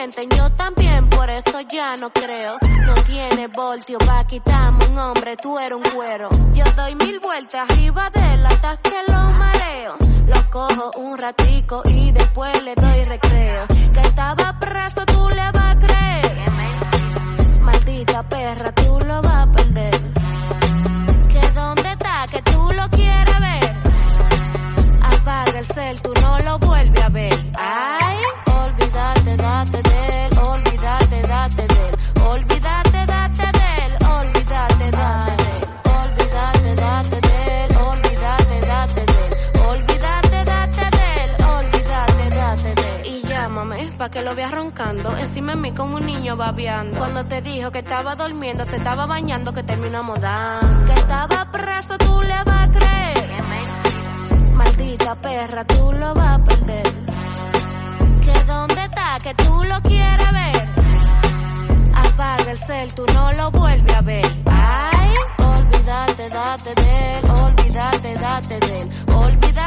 mienten, yo también, por eso ya no creo. No tiene voltio pa' quitarme un hombre, tú eres un cuero. Yo doy 1000 vueltas arriba de él hasta que lo mareo. Lo cojo un ratico y después le doy recreo. Que estaba preso, tú le vas a creer. Maldita perra, tú lo vas a perder. Que dónde está, que tú lo quieres ver. Apaga el cel, tú no lo vuelves a ver. Ay, olvídate, date de él. Olvídate, date de él. Olvídate, date de él. Olvídate, date de él. Olvídate, date de él. Olvídate, date de él. Olvídate, date de él. Olvídate, date de él. Y llámame pa' que lo veas roncando encima de mí como un niño babeando. Cuando te dijo que estaba durmiendo, se estaba bañando, que terminamos dando. Que estaba preso, tú le vas a creer. Maldita perra, tú lo vas a perder. Que dónde está, que tú lo quieres ver. Apaga el cel, tú no lo vuelves a ver. Ay, olvídate, date de él. Olvídate, date de él. Olvídate.